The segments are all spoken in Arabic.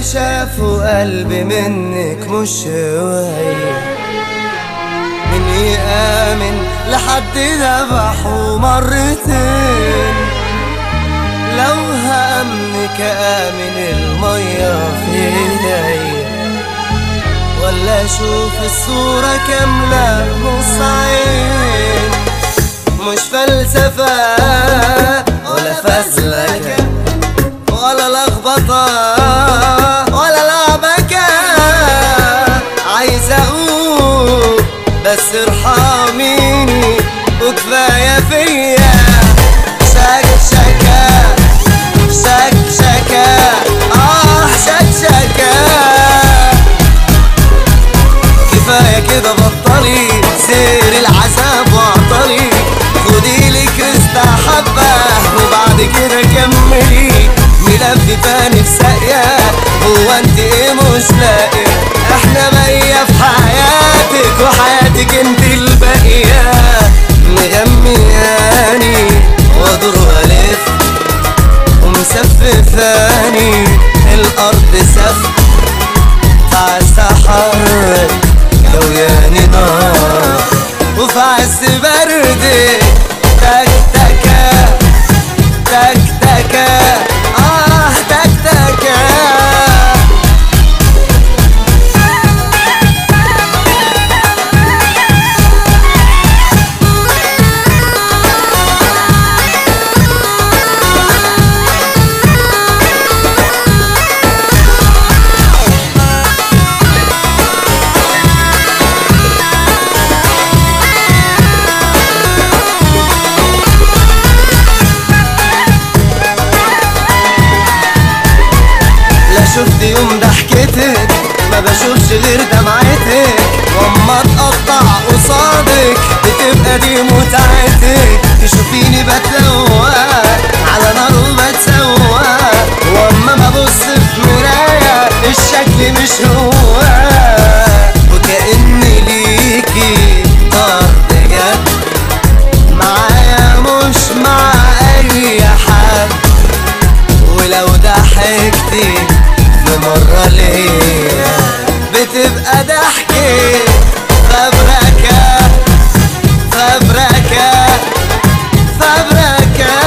شافوا قلبي منك مش هواية، من يآمن لحد ذبحه مرتين. لو هأمنك آمن المية في ايديا، ولا اشوف الصورة كاملة نص عين. مش فلسفة ولا فزلكة ولا لخبطة ولا لعبكة، عايز اقول بس ارحميني وكفاية فيا. شكشكة شكشكة شكشكة، كفاية كده بطلي سير العذاب واعطلي. خدي لي كريستا حبة وبعد كده كملي. ملففاني في ساقية، هو انت ايه مش لاقي؟ احنا مية في حياتك وحياتك انت الباقية. مغمياني وادور والف ومسففاني الارض سف عالسحر كوياني نار، وفي عز بردي تكتكة تكتكة تكتكة. شفت يوم ضحكتك ما بشوفش غير دمعتك، واما اتقطع قصادك بتبقى دي متعتك. تشوفيني بتلوى على نار وبتسوى، واما ببص في مراية الشكل مش هو. وكأني ليكي بجد معايا مش مع اي حد. ولو ضحكتي مرة ليا بتبقى ضحكة فبركة فبركة فبركة.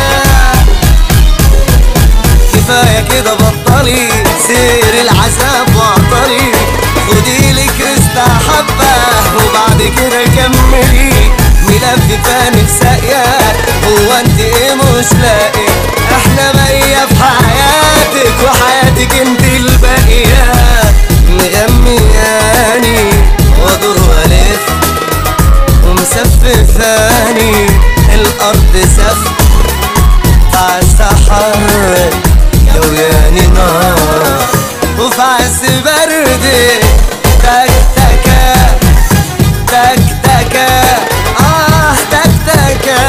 كفاية كده بطلي سير العذاب واعطلي. خدي لي كريستا حبة وبعد كده كملي. ملففاني في ساقية، هو انت ايه مش لاقي؟ احنا مية في حياتك وحياتك انت الباقية. مغمياني وادور والف ومسففاني الارض سف عالسحر كوياني نار، وفي عز بردي تكتكة تكتكة تكتكة.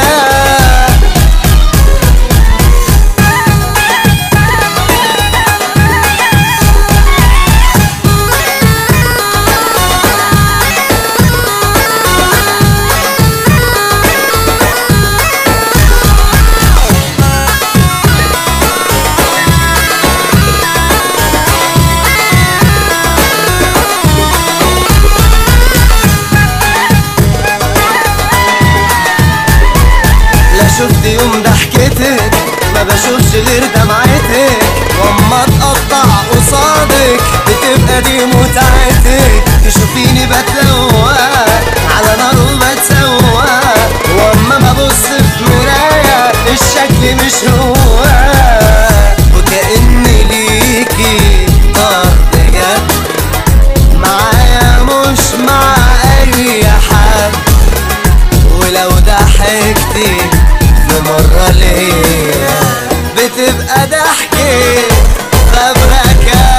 شفت يوم ضحكتك ما بشوفش غير دمعتك، واما اتقطع قصادك بتبقى دي متعتك. تشوفيني بتلوى على نار وبتسوى، واما ببص في مراية الشكل مش هو. وكأني ليكي بجد معايا مش مع اي حد. ولو ضحكتي مرة ليا بتبقى ضحكة فبركة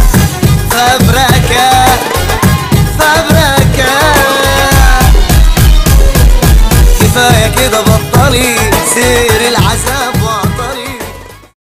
فبركة فبركة. كفاية كده بطلي سير